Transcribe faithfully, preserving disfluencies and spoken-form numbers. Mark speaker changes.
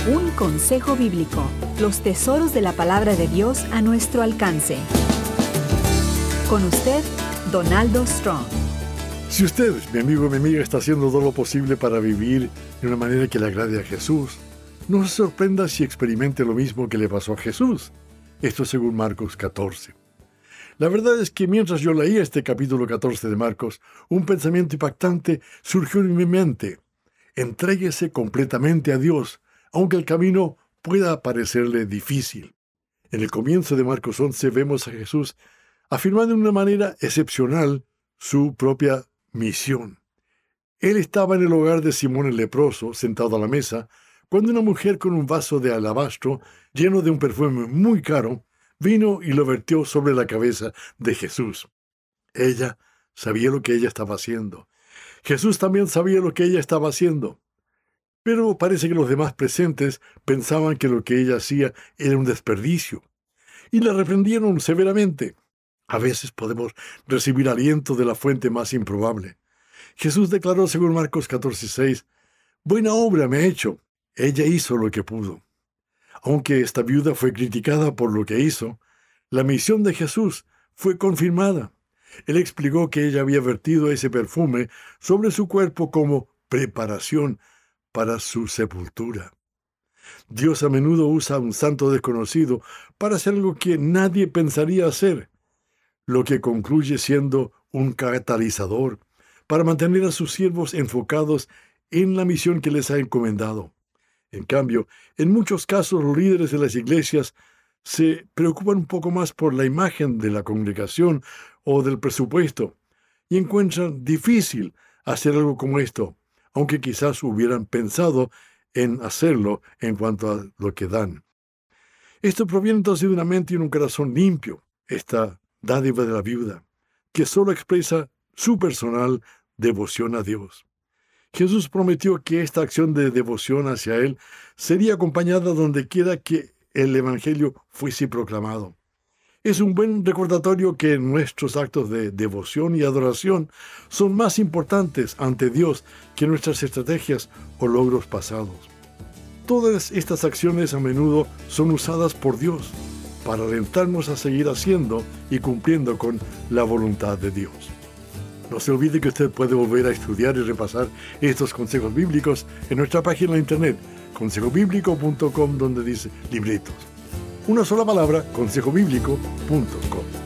Speaker 1: Un consejo bíblico. Los tesoros de la palabra de Dios a nuestro alcance. Con usted, Donaldo Strong.
Speaker 2: Si usted, mi amigo o mi amiga, está haciendo todo lo posible para vivir de una manera que le agrade a Jesús, no se sorprenda si experimente lo mismo que le pasó a Jesús. Esto según Marcos catorce. La verdad es que mientras yo leía este capítulo catorce de Marcos, un pensamiento impactante surgió en mi mente. Entréguese completamente a Dios, aunque el camino pueda parecerle difícil. En el comienzo de Marcos once vemos a Jesús afirmando de una manera excepcional su propia misión. Él estaba en el hogar de Simón el leproso, sentado a la mesa, cuando una mujer con un vaso de alabastro lleno de un perfume muy caro vino y lo vertió sobre la cabeza de Jesús. Ella sabía lo que ella estaba haciendo. Jesús también sabía lo que ella estaba haciendo. Pero parece que los demás presentes pensaban que lo que ella hacía era un desperdicio, y la reprendieron severamente. A veces podemos recibir aliento de la fuente más improbable. Jesús declaró según Marcos catorce seis, «Buena obra me ha hecho». Ella hizo lo que pudo. Aunque esta viuda fue criticada por lo que hizo, la misión de Jesús fue confirmada. Él explicó que ella había vertido ese perfume sobre su cuerpo como preparación para su sepultura. Dios a menudo usa a un santo desconocido para hacer algo que nadie pensaría hacer, lo que concluye siendo un catalizador para mantener a sus siervos enfocados en la misión que les ha encomendado. En cambio, en muchos casos los líderes de las iglesias se preocupan un poco más por la imagen de la congregación o del presupuesto y encuentran difícil hacer algo como esto, aunque quizás hubieran pensado en hacerlo en cuanto a lo que dan. Esto proviene entonces de una mente y un corazón limpio, esta dádiva de la viuda, que solo expresa su personal devoción a Dios. Jesús prometió que esta acción de devoción hacia Él sería acompañada donde quiera que el Evangelio fuese proclamado. Es un buen recordatorio que nuestros actos de devoción y adoración son más importantes ante Dios que nuestras estrategias o logros pasados. Todas estas acciones a menudo son usadas por Dios para alentarnos a seguir haciendo y cumpliendo con la voluntad de Dios. No se olvide que usted puede volver a estudiar y repasar estos consejos bíblicos en nuestra página de internet, consejo bíblico punto com, donde dice libretos. Una sola palabra, consejo bíblico punto com.